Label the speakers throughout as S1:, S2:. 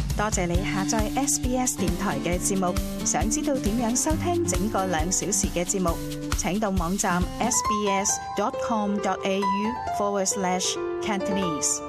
S1: 多謝你下載 SBS 電台嘅節目。想知道點樣收聽整個2小時嘅節目，請到網站 sbs.com.au/Cantonese。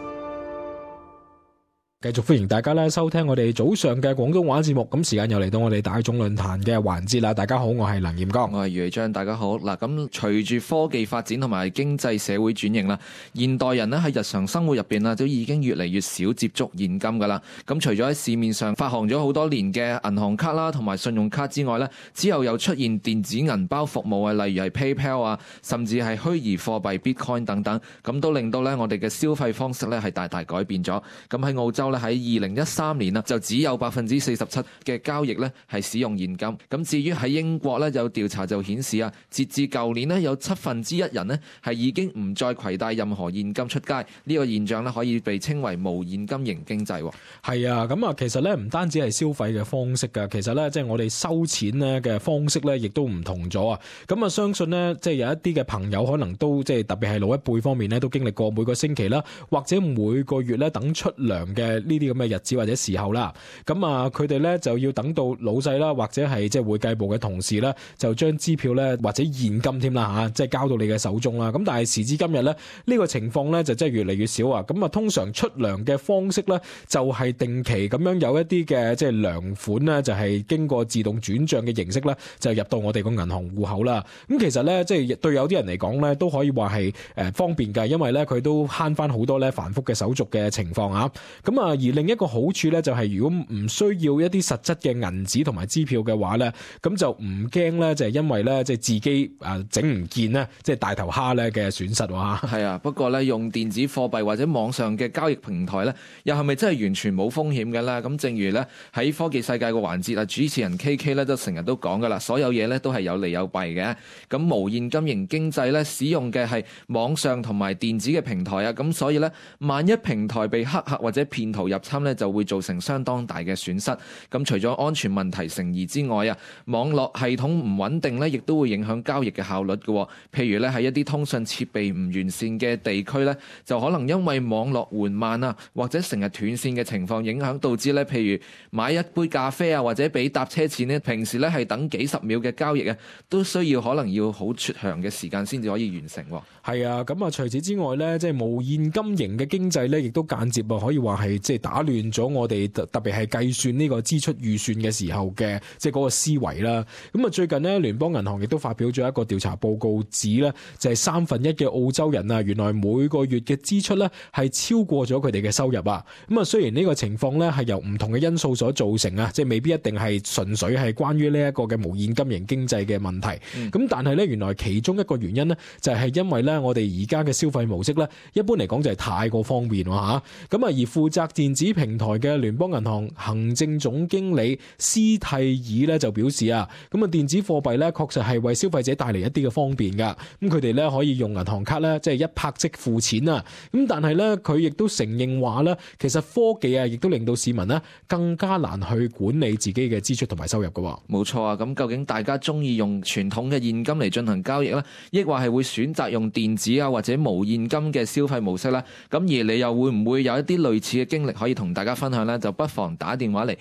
S2: 繼續歡迎大家咧收聽我哋早上嘅廣東話節目，咁時間又嚟到我哋大眾論壇嘅環節啦。大家好，我係梁炎剛，
S3: 我係余偉章，大家好。嗱，咁隨住科技發展同埋經濟社會轉型啦，現代人咧喺日常生活入邊啦，都已經越嚟越少接觸現金噶啦。咁除咗喺市面上發行咗好多年嘅銀行卡啦，同埋信用卡之外咧，之後又出現電子銀包服務啊，例如係 PayPal 啊，甚至係虛擬貨幣 Bitcoin 等等，咁都令到咧我哋嘅消費方式咧係大大改變咗。咁喺澳洲喺2013年就只有47%嘅交易咧係使用現金。咁至於喺英國咧，有調查就顯示啊，截至舊年咧有1/7人咧係已經唔再攜帶任何現金出街。呢個現象咧可以被稱為無現金型經濟。
S2: 係啊，咁啊其實咧唔單止係消費嘅方式㗎，其實咧即係我哋收錢咧嘅方式咧亦都唔同咗啊。咁啊相信咧即係有一啲嘅朋友可能都即係特別係老一輩方面咧都經歷過每個星期啦，或者每個月咧等出糧嘅呢啲咁嘅日子或者時候啦，咁啊佢哋咧就要等到老細啦，或者係即係會計部嘅同事咧，就將支票咧或者現金添啦吓，即係交到你嘅手中啦。咁但係時至今日咧，呢個情況咧就真係越嚟越少啊。咁啊通常出糧嘅方式咧就係定期咁樣有一啲嘅即係糧款咧，就係經過自動轉賬嘅形式咧，就入到我哋個銀行戶口啦。咁其實咧即係對有啲人嚟講咧，都可以話係方便㗎，因為咧佢都慳翻好多咧繁複嘅手續嘅情況啊。咁啊而另一個好處咧就係如果唔需要一啲實質嘅銀紙同埋支票嘅話咧，咁就唔驚咧就係因為咧即係自己整唔見咧即係大頭蝦咧嘅損失喎。
S3: 係啊，不過咧用電子貨幣或者網上嘅交易平台咧，又係咪真係完全冇風險嘅咧？咁正如咧喺科技世界個環節啊，主持人 KK 咧都成日都講噶啦，所有嘢咧都係有利有弊嘅。咁無現金型經濟咧使用嘅係網上同埋電子嘅平台啊，咁所以咧萬一平台被黑客或者騙徒入侵咧，就會造成相當大嘅損失。咁除咗安全問題成疑之外啊，網絡系統唔穩定咧，亦都會影響交易嘅效率嘅。譬如咧喺一啲通訊設備唔完善嘅地區咧，就可能因為網絡緩慢啊，或者成日斷線嘅情況影響，導致咧譬如買一杯咖啡啊，或者俾搭車錢咧，平時咧係等幾十秒嘅交易啊，都需要可能要好長嘅時間先至可以完成。
S2: 係啊，咁啊除此之外咧，即係無現金型嘅經濟咧，亦都間接可以話係即係打亂咗我哋特別係計算呢個支出預算嘅時候嘅即係嗰個思維啦。咁啊最近呢，聯邦銀行亦都發表咗一個調查報告，指咧就係1/3嘅澳洲人啊，原來每個月嘅支出咧係超過咗佢哋嘅收入啊。咁啊雖然呢個情況咧係由唔同嘅因素所造成啊，即係未必一定係純粹係關於呢一個嘅無現金型經濟嘅問題。咁但係咧原來其中一個原因咧就係因為咧我哋而家嘅消費模式咧一般嚟講就係太過方便喎嚇。咁啊而負責電子平台嘅聯邦銀行行政總經理斯蒂爾咧就表示啊，咁啊電子貨幣咧確實係為消費者帶嚟一啲嘅方便噶。咁佢哋咧可以用銀行卡咧即係一拍即付錢啊。咁但係咧佢亦都承認話咧，其實科技啊亦都令到市民咧更加難去管理自己嘅支出同埋收入噶。
S3: 冇錯啊，咁究竟大家中意用傳統嘅現金嚟進行交易咧，抑或係會選擇用電子啊或者無現金嘅消費模式咧？咁而你又會唔會有一啲類似嘅經歷可以同大家分享咧？就不妨打電話嚟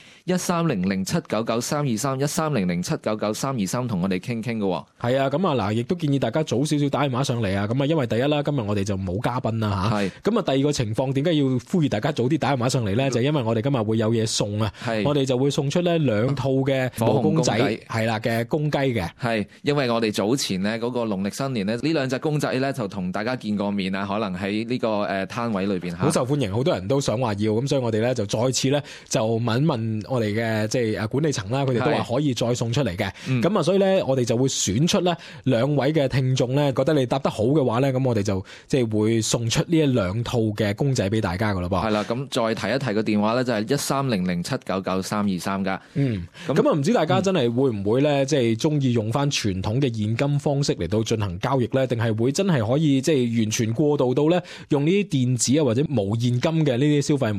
S3: 13007993231300799323同我哋傾傾嘅。
S2: 係啊，咁啊嗱，亦都建議大家早少少打電話上嚟啊。咁啊，因為第一啦，今日我哋就冇嘉賓啦吓。係。咁啊，第二個情況點解要呼籲大家早啲打電話上嚟咧？就係因為我哋今日會有嘢送啊。係。我哋就會送出咧2套嘅火紅公仔，係啦嘅公雞嘅。係。因為我哋早前咧嗰個農曆新年咧，呢2隻公仔咧就同大家見過面啊，可能喺呢個攤位裏邊好受歡迎，好多人都想話要，咁所以我哋咧就再次咧就問一問我哋嘅即係管理層啦，佢哋都話可以再送出嚟嘅。咁啊，所以咧我哋就會選出咧2位嘅聽眾咧，覺得你答得好嘅話咧，咁我哋就即係會送出呢2套嘅公仔俾大家噶啦噃。係啦，咁再提一提個電話咧，就係1300799323噶。咁啊，唔知大家真係會唔會咧，即係中意用翻傳統嘅現金方式嚟到進行交易咧，定係會真係可以即係完全過渡到咧用呢啲電子啊或者無現金嘅呢啲消費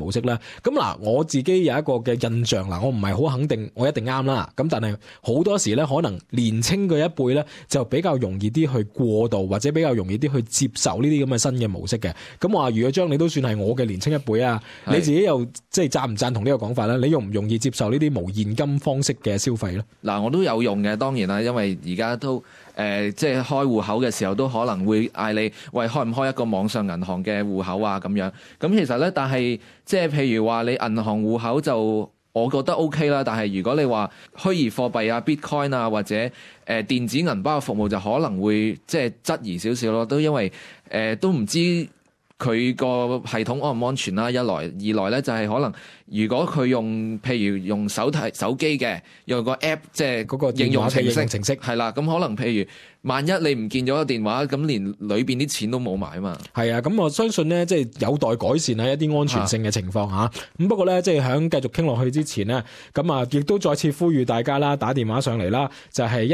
S2: 模式咧？咁嗱，我自己有一個嘅印象嗱，我唔係好肯定我一定啱啦。咁但係好多時咧，可能年青嘅一輩咧就比較容易啲去過渡，或者比較容易啲去接受呢啲咁嘅新嘅模式嘅。咁話如果將你都算係我嘅年青一輩啊，你自己又即係贊唔贊同呢個講法咧？你容唔容易接受呢啲無現金方式嘅消費咧？嗱，
S3: 我都有用嘅，當然啦，因為而家都即係開戶口嘅時候都可能會嗌你喂，開唔開一個網上銀行嘅戶口啊咁樣。咁其實咧，但係即係譬如話你銀行戶口就我覺得 OK 啦，但係如果你話虛擬貨幣啊、Bitcoin 啊或者電子銀包嘅服務就可能會即係質疑少少咯，都因為都唔知佢個系統安唔安全啦，一來二來咧就係可能如果佢譬如用手機嘅，用個 app 即係嗰個應用程式係啦，咁可能譬如萬一你唔見咗個電話，咁連裏邊啲錢都冇埋啊嘛。係啊，
S2: 咁我相信咧，即係有待改善啊一啲安全性嘅情況吓。咁不過咧，即係響繼續傾落去之前呢，咁啊，亦都再次呼籲大家啦，打電話上嚟啦，就係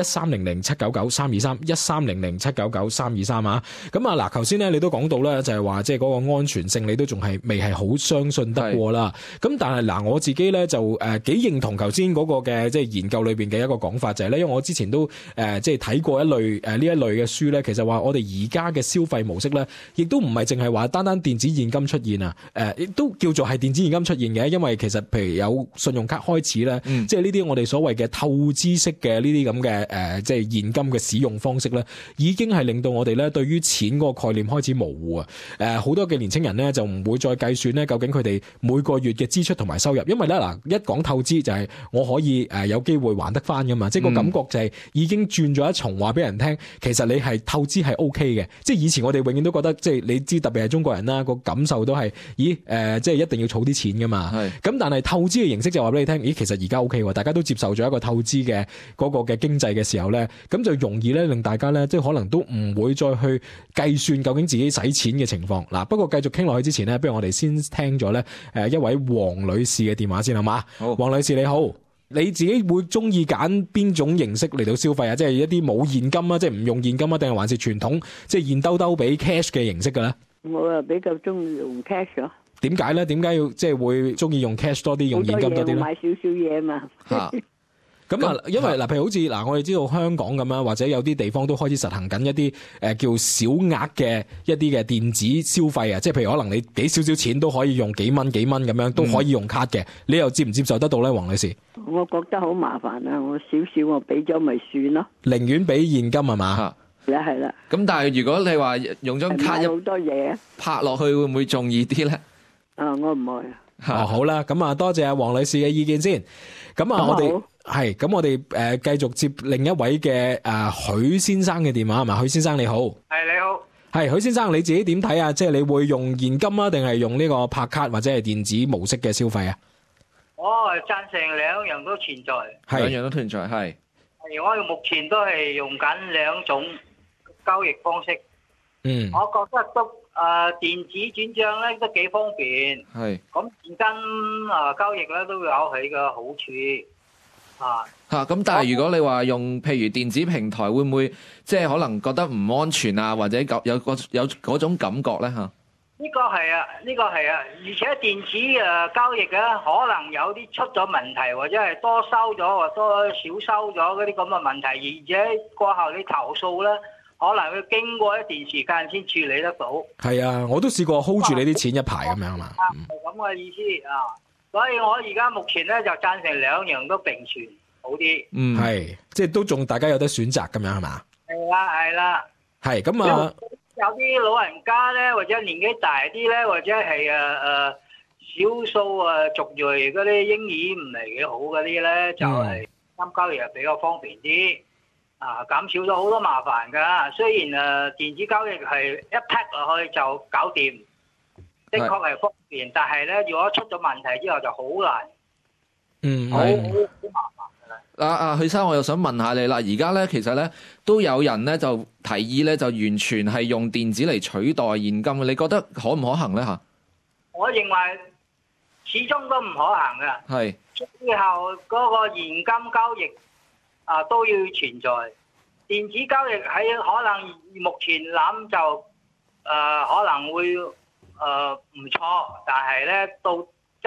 S2: 1300-799-323，1300-799-323啊。咁啊嗱，頭先咧你都講到咧，就係話即係嗰個安全性，你都仲係未係好相信得過啦。咁但係嗱，我自己咧就幾認同頭先嗰個嘅即係研究裏邊嘅一個講法，就係咧，因為我之前都即係睇過一類呢一類嘅書咧，其實話我哋而家嘅消費模式咧，亦都唔係淨係話單單電子現金出現啊，亦都叫做係電子現金出現嘅，因為其實譬如有信用卡開始咧，即係呢啲我哋所謂嘅透支式嘅呢啲咁嘅即係現金嘅使用方式咧，已經係令到我哋咧對於錢嗰個概念開始模糊啊！好多嘅年青人咧就唔會再計算咧究竟佢哋每個月嘅支出同埋收入，因為咧嗱一講透支就係我可以有機會還得翻噶嘛，即係個感覺就係已經轉咗一重話俾人聽。其實你係透支係 OK 嘅，即係以前我哋永遠都覺得，即係你知特別係中國人啦，個感受都係，即係一定要儲啲錢噶嘛。咁但係透支嘅形式就話俾你聽，其實而家 OK 喎，大家都接受咗一個透支嘅嗰個嘅經濟嘅時候咧，咁就容易咧令大家咧，即係可能都唔會再去計算究竟自己使錢嘅情況。嗱，不過繼續傾落去之前咧，不如我哋先聽咗咧一位黃女士嘅電話先好嘛？好，黃女士你好。你自己會中意揀邊種形式嚟到消費啊？即係一啲冇現金啊，即係唔用現金啊，定係還是傳統即係現兜兜俾 cash 嘅形式嘅咧？
S4: 我啊比較中意用 cash 咯。
S2: 點解咧？點解要即係會中意用 cash 多啲，用現金多啲咧？
S4: 買少少嘢嘛。
S2: 咁啊，因為嗱，譬如好似嗱，我哋知道香港咁樣，或者有啲地方都開始實行緊一啲叫小額嘅一啲嘅電子消費啊，即係譬如可能你俾少少錢都可以用幾蚊咁樣，都可以用卡嘅。你又接唔接受得到咧，黃女士？
S4: 我覺得好麻煩啊！我少少我俾咗咪算咯，
S2: 寧願俾現金係嘛？
S4: 係啦。咁
S3: 但係如果你話用張卡
S4: 好多嘢
S3: 拍落去，會唔會仲易啲咧？
S4: 我唔會。
S2: 好啦，咁啊，多謝阿黃女士嘅意見先。咁啊，我哋繼續接另一位嘅許先生嘅電話係嘛？許先生你好。
S5: 係你好。
S2: 係許先生，你自己點睇啊？即係你會用現金啊，定係用呢個拍卡或者係電子模式嘅消費啊？
S5: 我係贊成兩樣都存在。
S3: 兩樣都存在，係。
S5: 我目前都係用緊兩種交易方式。我覺得都電子轉賬咧都幾方便。係。咁現金交易咧都有佢嘅好處。
S3: 咁但係如果你話用譬如電子平台，會唔會即係可能覺得唔安全啊，或者有嗰種感覺咧？呢
S5: 個係啊，而且電子交易咧可能有啲出咗問題，或者係多收咗或多少收咗嗰啲咁嘅問題，而且過後你投訴咧，可能要經過一段時間先處理得到。係
S2: 啊，我都試過 hold 住你啲錢一排咁樣嘛。
S5: 係咁嘅意思啊。所以我而家目前咧就贊成兩樣都並存好啲。
S2: 係，即係都仲大家有得選擇咁樣係嘛？
S5: 係啦。係咁啊！有啲老人家咧，或者年紀大啲咧，或者係少數族裔嗰啲英語唔係幾好嗰啲咧，就係交易又比較方便啲。減少咗好多麻煩㗎。雖然電子交易係一 pat 落去就搞掂。的確係方便，但係咧，如果出咗問題之後就好難，好麻煩噶啦。
S3: 許生，我又想問下你啦，而家咧其實咧都有人咧就提議咧就完全係用電子嚟取代現金，你覺得可唔可行咧吓？我認為始終都唔可行噶。係。之後嗰個現金交易都要存在，電子交易喺可能目前諗就可能會唔錯，但係咧到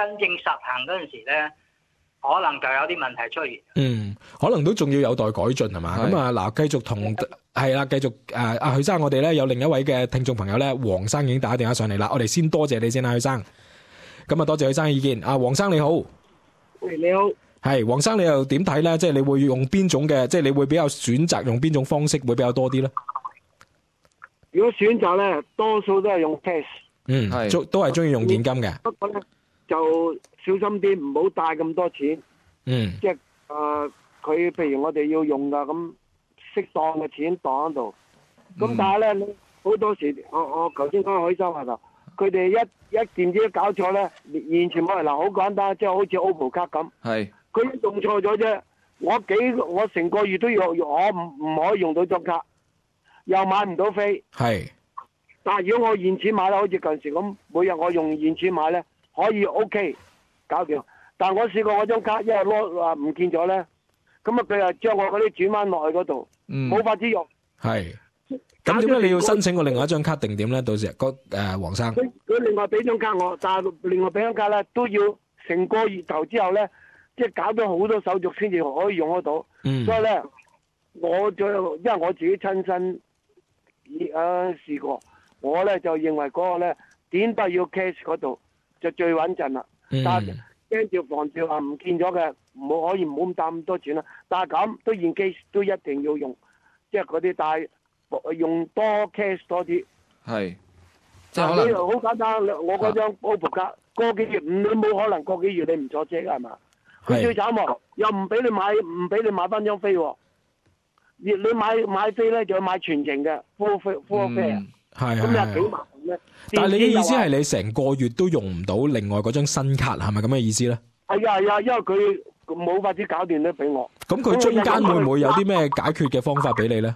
S5: 真正實行嗰陣時咧，可能就有啲問題出現。
S2: 可能都仲要有待改進係嘛？咁啊嗱，繼續同係啦，繼續阿許生，我哋咧有另一位嘅聽眾朋友咧，黃生已經打電話上嚟啦，我哋先多謝你先啦，許生。咁啊，多謝許生嘅意見。黃生你好，
S6: 你好，
S2: 係黃生，你又點睇咧？即係你會用邊種嘅？即係你會比較選擇用邊種方式會比較多啲咧？
S6: 如果選擇咧，多數都係用 cash，
S2: 都係中意用現金嘅。
S6: 不過咧就小心啲，唔好帶咁多錢。即係佢譬如我哋要用噶，咁適當嘅錢當喺度。咁但係咧，好多時我頭先講許生話頭，佢哋一件嘢搞錯咧，完全冇人嗱，好簡單，即係好似 OPPO 卡咁。係佢用錯咗啫，我成個月都要，我唔可以用到張卡，又買唔到飛。係，但係如果我現錢買咧，好似近時咁，每日我用現錢買咧，可以 OK 搞掂。但係我試過我張卡一日攞唔見咗咧，咁啊佢又將我嗰啲轉翻落去嗰度，冇法子用。係。咁點解你要申請個另外一張卡定點咧？到時黃生佢另外俾張卡我，但係另外俾張卡咧都要成個月頭之後咧，即係搞咗好多手續先至可以用得到。所以咧，因為我自己親身試過，我咧就認為嗰個咧點都要 cash 嗰度就最穩陣啦。但係驚住防住話唔見咗嘅，可以唔好咁擔咁多錢啦。但係咁都現 case 都一定要用，即係嗰啲帶。用多 cash 多啲，係，即係可能好簡單。我嗰張 OPPO 卡過幾月，你冇可能過幾月你唔坐車係嘛？佢最慘喎，又唔俾你買翻張飛喎。你買飛咧就要買全程嘅 full fare，係咁又幾麻煩咧。但係你嘅意思係你成個月都用唔到另外嗰張新卡係咪咁嘅意思咧？係啊，因為佢冇法子搞掂咧俾我。咁佢中間會唔會有啲咩解決嘅方法俾你咧？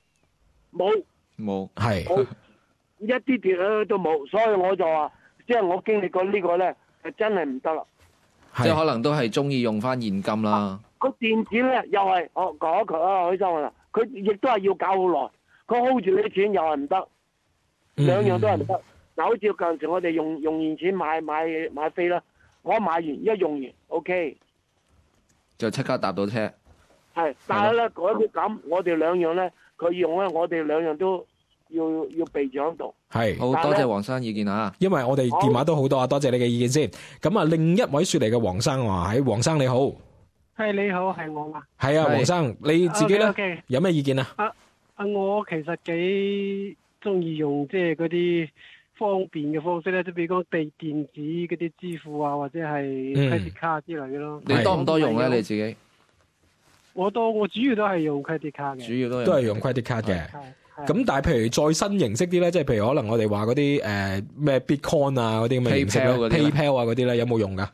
S6: 冇係一啲啲都冇，所以我就話，即係我經歷過呢個咧，係真係唔得啦。即係可能都係中意用翻現金啦。個電子咧又係我講佢許生話，佢亦都係要搞好耐，佢 hold 住你啲錢又係唔得，兩樣都係唔得。嗱，好似舊時我哋用現錢買飛啦，我買完一用完 OK， 就即刻搭到車。係，但係咧嗰啲咁，我哋兩樣咧。佢用咧，我哋兩樣都要備住喺度。係，好多謝黃生意見啊！因為我哋電話都好多啊，多謝你嘅意見先。咁啊，另一位說嚟嘅黃生話：喺黃生你好，係你好，係我嘛？係啊，黃生你自己咧有咩意見啊？我其實幾中意用即係嗰啲方便嘅方式咧，即係比如講電子嗰啲支付啊，或者係 credit 卡之類嘅咯。你多唔多用咧？你自己？我主要都係用 credit 卡嘅，主要都係用 credit 卡嘅。咁但係譬如再新形式啲咧，即係譬如可能我哋話嗰啲咩 Bitcoin 啊嗰啲咁嘅形式咧 ，PayPal 啊嗰啲咧有冇用噶？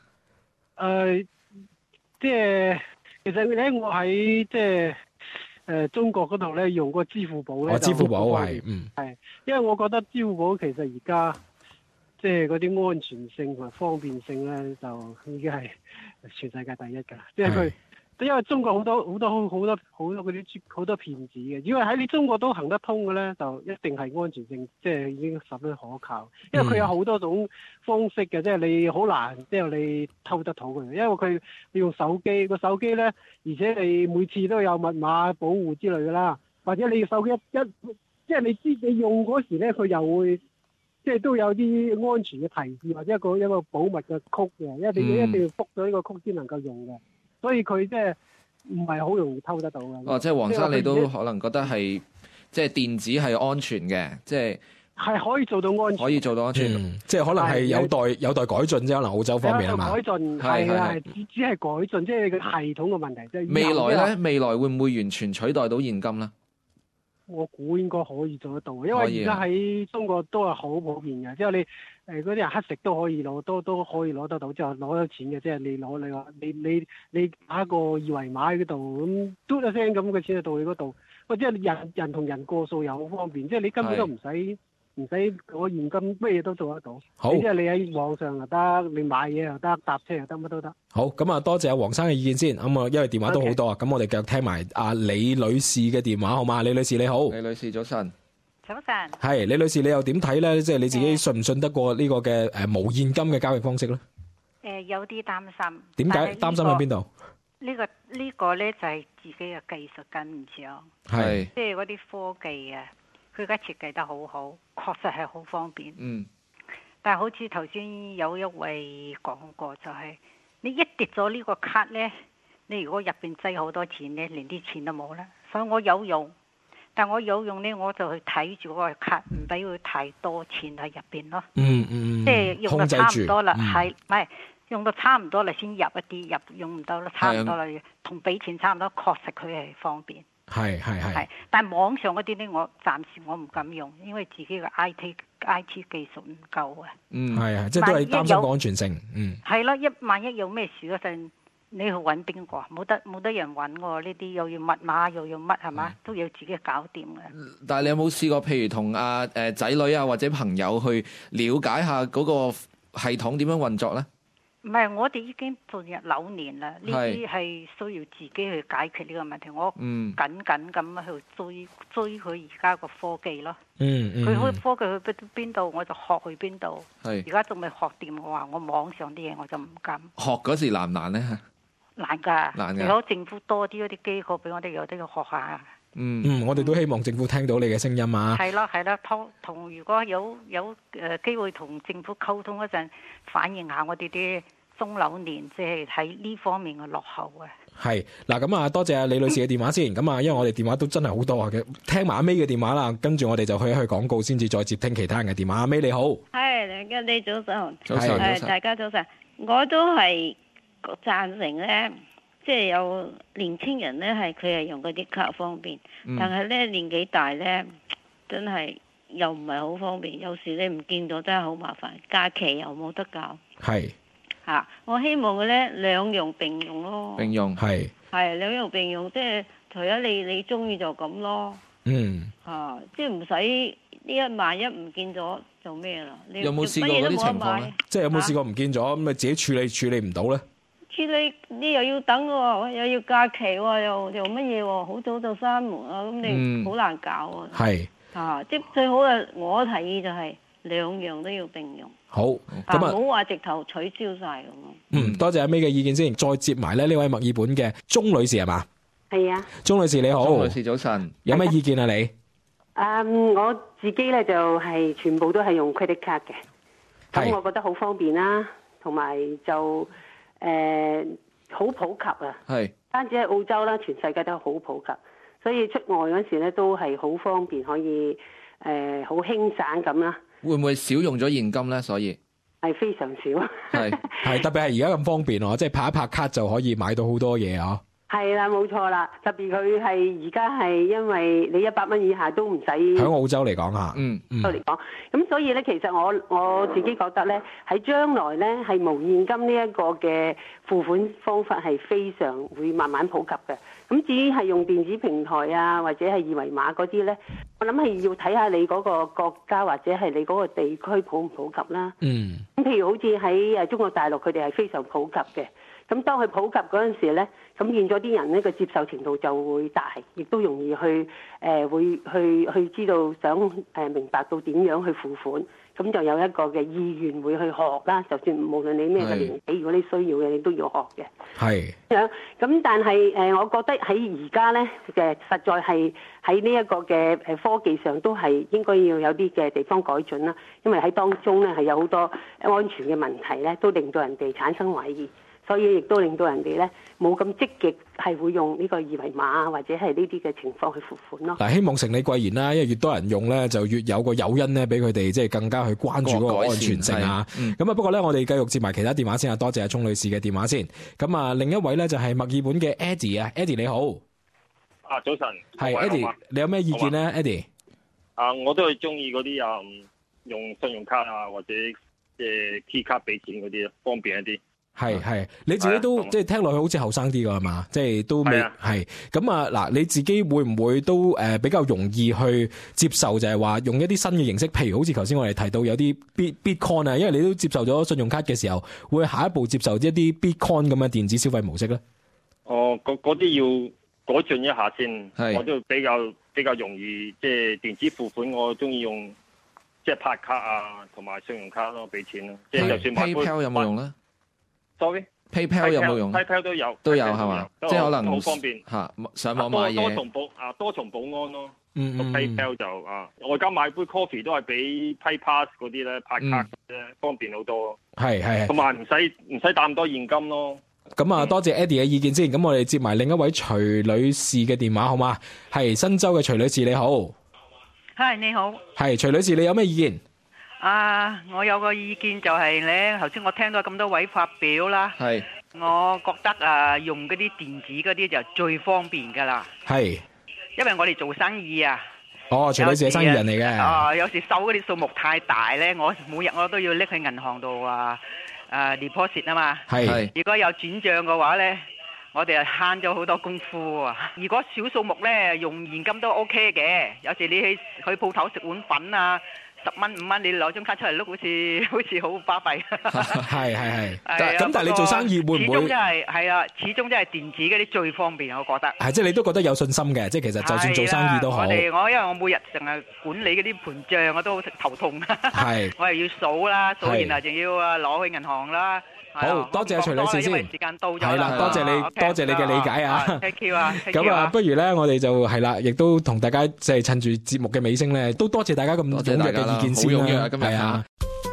S6: 即係其實咧，我喺即係中國嗰度咧用個支付寶咧，支付寶係係，因為我覺得支付寶其實而家即係嗰啲安全性同埋方便性咧，就已經係全世界第一噶，即係佢。因為中國好多嗰啲好多騙子嘅，如果喺你中國都行得通嘅咧，就一定係安全性，即係已經十分可靠。因為佢有好多種方式嘅，即係你好難，即係你偷得到嘅。因為佢你用手機個手機咧，而且你每次都有密碼保護之類噶啦，或者你手機即係你知你用嗰時咧，佢又會即係都有啲安全嘅提示或者一個保密嘅曲嘅，因為你一定要覆咗呢個曲先能夠用嘅。所以佢即係唔係好容易偷得到嘅。即係黃生，你都可能覺得係即係電子係安全嘅，即係可以做到安全，可以做到安全，即係可能係有待改進啫。可能澳洲方面係嘛？改進係只係改進，即係個系統嘅問題。即係未來咧，未來會唔會完全取代到現金咧？我估應該可以做得到，因為而家喺中國都係好普遍嘅，即係你嗰啲人乞食都可以攞，都可以攞得到，之後攞到錢嘅，即係你打一個二維碼喺嗰度，咁嘟一聲咁嘅錢就到你嗰度，或者人同人過數又好方便，即係你根本都唔使攞現金，咩嘢都做得到。好，即係你喺網上又得，你買嘢又得，搭車又得，乜都得。好，咁啊，多謝阿黃生嘅意見先。咁啊，因為電話都好多啊，咁我哋繼續聽埋阿李女士嘅電話，好嘛？李女士你好，李女士早晨。早晨。係李女士，你又點睇咧？即係你自己信唔信得過呢個嘅無現金嘅交易方式咧？
S7: 有啲擔心。
S2: 點解擔心喺邊度？
S7: 呢個咧就係自己嘅技術跟唔上，
S2: 係
S7: 即係嗰啲科技啊，佢而家設計得好好，確實係好方便。但係好似頭先有一位講過，就係你一跌咗呢個卡咧，你如果入邊擠好多錢咧，連啲錢都冇啦。所以我有用，但我有用咧，我就去睇住嗰個卡，唔俾佢太多錢喺入邊咯。即係用到差唔多啦，係唔係？用到差唔多啦，先入一啲，用唔到啦，差唔多啦，同俾錢差唔多，確實佢係方便。係，但係網上嗰啲咧，我暫時唔敢用，因為自己嘅 IT 技術唔夠啊。
S2: 係，即係都係擔心個安全性。
S7: 係咯，萬一有咩事嗰陣，你去揾邊個？冇得人揾喎，呢啲又要密碼又要乜係嘛，都要自己搞掂嘅。
S3: 但係你有冇試過，譬如同仔女啊或者朋友去了解下嗰個系統點樣運作咧？
S7: 唔係，我哋已經進入流年啦。呢啲係需要自己去解決呢個問題。我緊咁去追佢而家個科技咯。佢科技去邊度，我就學去邊度。而家仲未學掂嘅話，我網上啲嘢我就唔敢。學嗰時難唔難咧？難㗎。如果政府多啲嗰啲機構俾我哋，有啲要學下。
S2: 我哋都希望政府聽到你嘅聲音啊！
S7: 係啦，同如果有機會同政府溝通嗰陣，反映下我哋啲中老年即係喺呢方面嘅落後啊！
S2: 係嗱，咁啊，多謝阿李女士嘅電話先。咁啊，因為我哋電話都真係好多嘅，聽埋阿 May 嘅電話啦，跟住我哋就去廣告，先至再接聽其他人嘅電話。阿 May 你好，
S8: 係你早晨，
S3: 早晨，
S8: 大家早晨，我都係贊成咧。即係有年青人咧，佢係用嗰啲卡方便，但係咧年紀大咧，真係又唔係好方便。有時你唔見到真係好麻煩，假期又冇得搞。
S2: 係
S8: 我希望嘅咧兩樣並用咯。
S3: 並用係
S8: 兩樣並用，即係除咗你中意就咁咯。即係唔使呢萬一唔見咗就咩啦？你
S3: 有冇試過嗰啲情況咧？
S2: 即係有冇試過唔見咗咁咪自己處理唔到咧？
S8: 處理你又要等喎，又要假期喎，又乜嘢喎？好早就閂門啊，咁你好難搞啊。即係最好嘅，我提議就係兩樣都要並用。
S2: 好，咁
S8: 唔好話直頭取消晒咁。
S2: 多謝阿 May 嘅意見先，再接埋咧呢位墨爾本嘅鐘女士係嘛？
S4: 係啊，
S2: 鐘女士你好，
S3: 鐘女士早晨，
S2: 有咩意見啊你？
S4: 我自己咧就係全部都係用 credit card 嘅，咁我覺得好方便啦，同埋就。好普及啊！單止喺澳洲啦，全世界都好普及，所以出外嗰時咧都係好方便，可以好輕省咁啦。
S3: 會唔會少用咗現金咧？所以
S4: 係非常少。
S2: 係特別係而家咁方便喎，即係拍一拍卡就可以買到好多嘢啊！
S4: 係啦，冇錯啦，特別佢係而家係因為你100蚊以下都唔使喺
S2: 澳洲嚟講下，
S4: 都嚟講，咁所以咧，其實我自己覺得咧，喺將來咧係無現金呢一個嘅付款方法係非常會慢慢普及嘅。咁至於係用電子平台啊，或者係二維碼嗰啲咧，我諗係要睇下你嗰個國家或者係你嗰個地區普唔普及啦。咁譬如好似喺中國大陸，佢哋係非常普及嘅。咁當佢普及嗰陣時咧，咁變咗啲人呢個接受程度就會大，亦都容易去會去知道想明白到點樣去付款，咁就有一個嘅意願會去學啦。就算無論你咩嘅年紀，如果你需要嘅，你都要學嘅。係咁，但係我覺得喺而家咧實在係喺呢一個嘅科技上都係應該要有啲嘅地方改進啦，因為喺當中咧係有好多安全嘅問題咧，都令到人哋產生懷疑。所以亦都令到人哋咧冇咁積極係會用呢個二維碼啊，或者係呢啲嘅情況去付款咯。嗱，
S2: 希望成理貴言啦，因為越多人用咧，就越有個誘因咧，俾佢哋即係更加去關注嗰個安全性啊。咁啊，不過咧，我哋繼續接埋其他電話先啊。多謝阿鐘女士嘅電話先。咁啊，另一位咧就係墨爾本嘅 Eddie 啊 ，Eddie 你好。
S9: 早晨。係
S2: Eddie，你有咩意見咧 ，Eddie？
S9: 我都係中意嗰啲用信用卡啊，或者Key 卡俾錢嗰啲，方便一啲。
S2: 係，你自己都即係聽落去好似後生啲㗎係嘛？即係都未係咁啊！嗱，你自己會唔會都比較容易去接受，就係話用一啲新嘅形式，譬如好似頭先我哋提到有啲 Bitcoin 啊，因為你都接受咗信用卡嘅時候，會下一步接受一啲 Bitcoin 咁嘅電子消費模式咧？
S9: 嗰啲要改進一下先，我都比較容易，即係電子付款，我中意用即係拍卡啊，同埋信用卡咯，俾錢咯，即係就算買
S3: PayPal 有冇用咧？ ？Sorry，PayPal 有冇用
S9: ？PayPal 都有
S3: 係嘛？即係可能
S9: 好方便
S3: 上網買嘢
S9: 多重保安咯。PayPal 就我而家買杯 coffee 都係俾 PayPass 嗰啲咧拍卡啫，方便好多。
S2: 係，
S9: 同埋唔使打咁多現金咯。
S2: 咁多謝 Eddie 嘅意見先。咁我哋接埋另一位徐女士嘅電話好嗎？係新州嘅徐女士，你好。
S10: 係你好。
S2: 係徐女士，你有咩意見？
S10: 我有個意見就係咧，頭先我聽到咁多位發表啦，
S3: 係，
S10: 我覺得用嗰啲電子嗰啲就最方便噶啦。
S2: 係，
S10: 因為我哋做生意
S2: 徐女士係生意人嚟嘅。
S10: 有時收嗰啲數目太大咧，我每日我都要拎去銀行度deposit 啊嘛。
S2: 係，
S10: 如果有轉賬嘅話咧，我哋係慳咗好多功夫啊。如果小數目咧，用現金都 OK 嘅。有時你去鋪頭食碗粉10蚊5蚊，你攞張卡出嚟碌，好似好巴閉。
S2: 係。咁但係你做生意會唔會？
S10: 始終真係電子嗰啲最方便，我覺得。
S2: 係，即係你都覺得有信心嘅，即係其實就算做生意都好。
S10: 因為我每日成日管理嗰啲盤賬，我都好頭痛。係。我係要數啦，數完仲要攞去銀行啦。
S2: 好多謝徐女士先。
S10: 因為時間到咗。
S2: 係啦，多謝你嘅理解啊。
S10: Thank you 啊。
S2: 咁不如咧，我哋就係啦，亦都同大家即係趁住節目嘅尾聲咧，都多謝大家咁踴躍嘅意見先啦。係啊。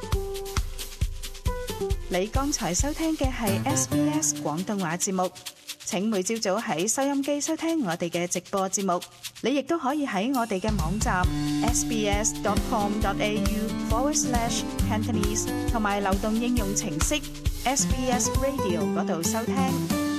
S1: 你剛才收聽嘅係 SBS 廣東話節目，請每朝早喺收音機收聽我哋嘅直播節目。你亦都可以喺我哋嘅網站 sbs.com.au/Cantonese 同埋流動應用程式 SBS Radio 嗰度收聽。